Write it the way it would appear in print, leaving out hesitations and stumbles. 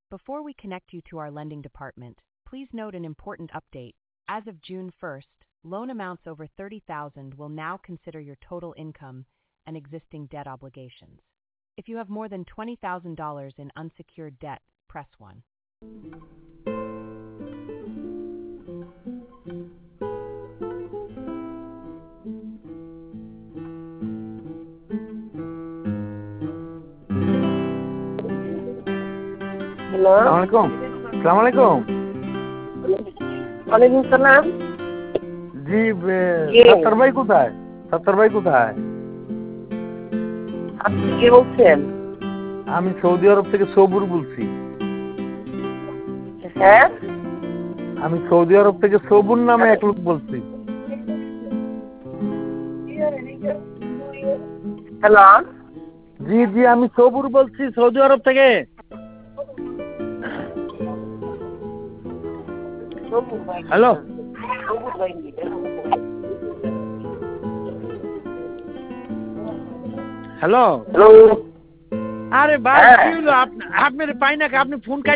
Before we connect you to our lending department, please note an important update. As of June 1st, loan amounts over $30,000 will now consider your total income and existing debt obligations. If you have more than $20,000 in unsecured debt, press 1. Hello, আসসালামু আলাইকুম। ওয়ালাইকুম সালাম। জি, সত্তর ভাই কোথায়? আপনি কে বলছেন? আমি সৌদি আরব থেকে সবুর বলছি। হ্যাঁ, আমি সৌদি আরব থেকে সবুর নামে এক লোক বলছি। হ্যালো, জি জি, আমি সবুর বলছি সৌদি আরব থেকে। Hello hello, hello. আরে ভাই কি হলো? আপনার পাই না, আপনি ফোন